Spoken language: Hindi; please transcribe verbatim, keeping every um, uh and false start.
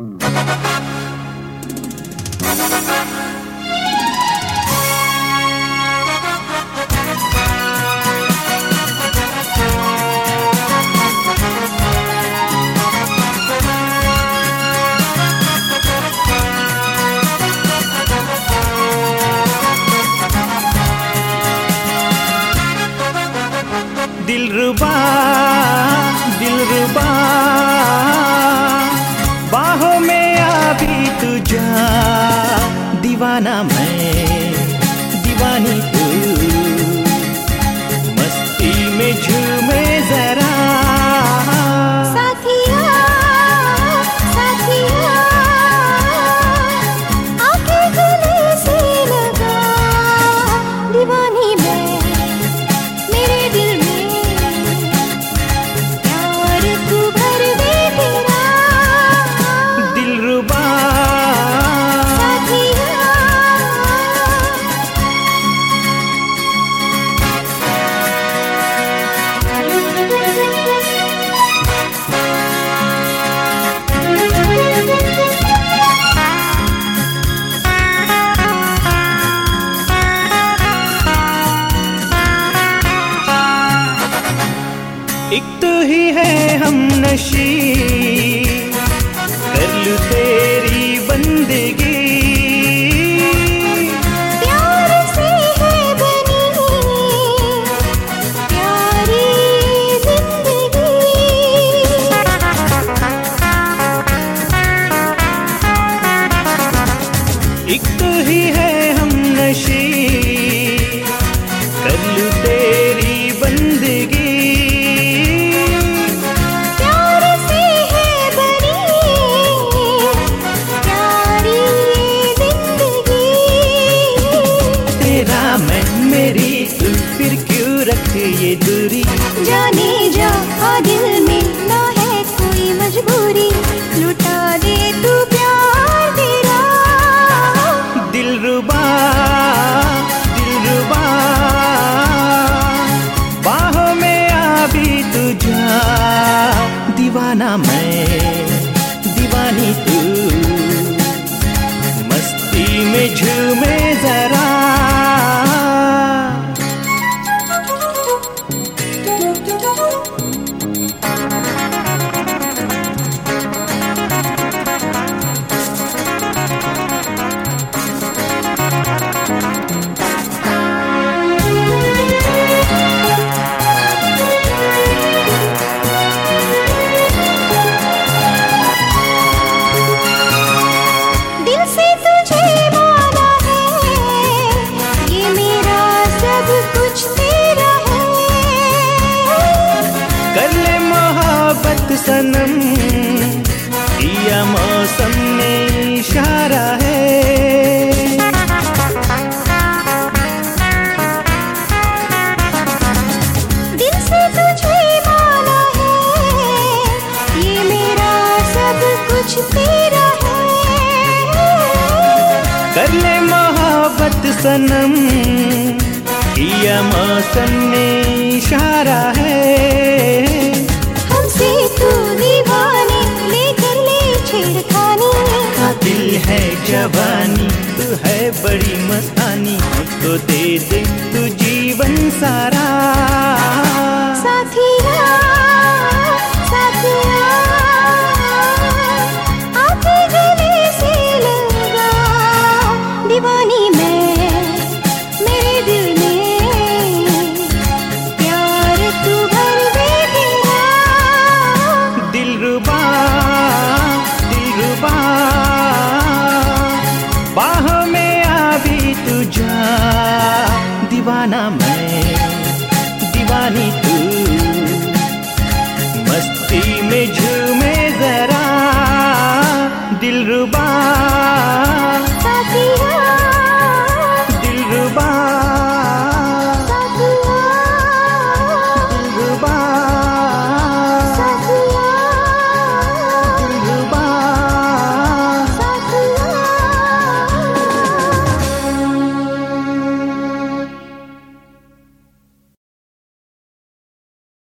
दिलरुबा दिलरुबा बाहों में आ भी तू जा, दीवाना मैं दीवानी तू, मस्ती में झूमे जरा। साथिया साथिया आके गले से लगा, दीवानी मैं मेरे दिल में एक तो ही है हम नशी, कर लूं तेरी बंदगी, प्यार से है बनी प्यारी जिंदगी। एक तो ही है हम नशी, कर लूं तेरी बंदगी, मेरी तू फिर क्यों रख ये दूरी। जाने जा आ दिल में ना है कोई मजबूरी, लुटा दे तू प्यार तेरा। दिलरुबा दिलरुबा बाहों में आ भी तू जा, दीवाना मैं दीवानी तू, मस्ती में झूमे जरा। सनम दिया मौसम ने इशारा है, दिल से तुझे माना है, ये मेरा सब कुछ तेरा है। कर ले मोहब्बत सनम दिया मौसम ने इशारा है, तू दीवाने लेकर ले छेड़खानी, कातिल है जवानी तू है बड़ी